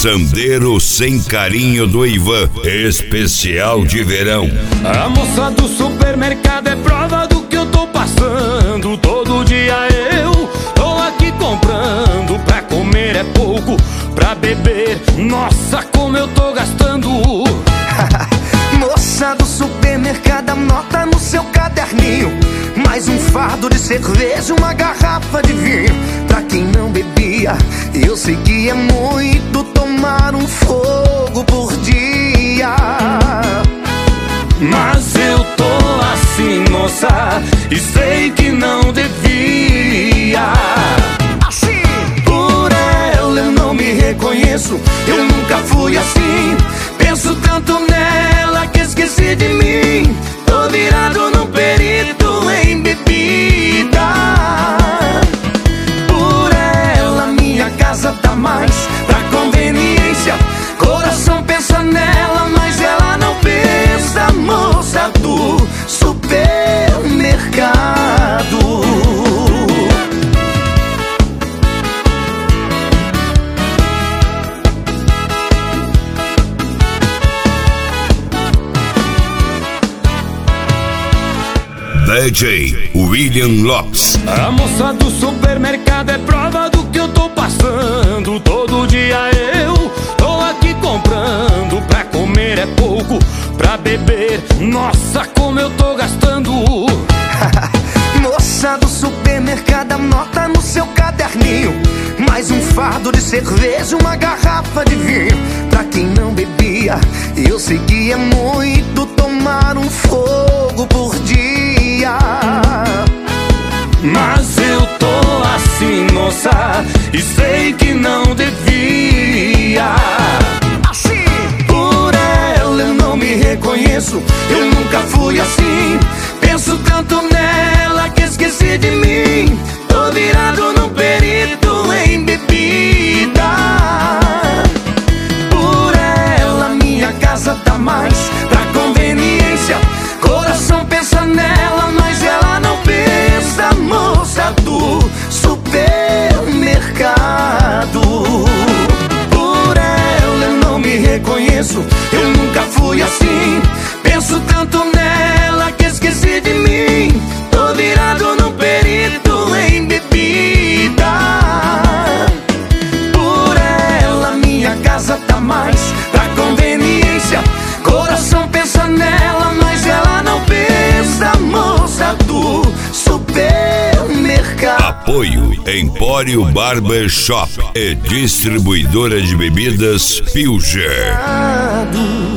Façandeiro Sem Carinho do Ivan, especial de verão. A moça do supermercado é prova do que eu tô passando. Todo dia eu tô aqui comprando. Pra comer é pouco, pra beber, nossa, como eu tô gastando. Moça do supermercado, anota no seu caderninho: mais um fardo de cerveja, uma garrafa de vinho. Pra quem não bebia, eu sei que é muito tomar um fogo por dia. Mas eu tô assim, moça, e sei que não devia. Assim, por ela eu não me reconheço, eu nunca fui assim. Penso tanto nela que esqueci de mim. Tô virado num perito em bebida. Por ela minha casa tá mais pra conveniência. Coração pensa nela, mas ela não pensa. Moça do supermercado. DJ William Lopes. A moça do supermercado é prova do que eu tô passando. Todo dia eu tô aqui comprando. Pra comer é pouco, pra beber, nossa, como eu tô gastando. moça do supermercado, anota no seu caderninho: mais um fardo de cerveja, uma garrafa de vinho. Pra quem não bebia, eu sei que é muito tomar um fogo por dia. Mas eu tô assim, moça, e sei que não devia. Assim, por ela eu não me reconheço, eu nunca fui assim. Penso tanto nela que esqueci de mim. Tô virado num perito em bebida. Por ela minha casa tá mais pra conveniência. Coração pensa nela, mas ela não pensa. Moça do supermercado. Por ela eu não me reconheço, eu nunca fui assim. Penso tanto nela que esqueci de mim. Tô virado num perito em bebida. Por ela minha casa tá mais pra conveniência. Coração pensa nela, mas ela não pensa. Moça do supermercado. Apoio Empório Barbershop e distribuidora de bebidas Pilger.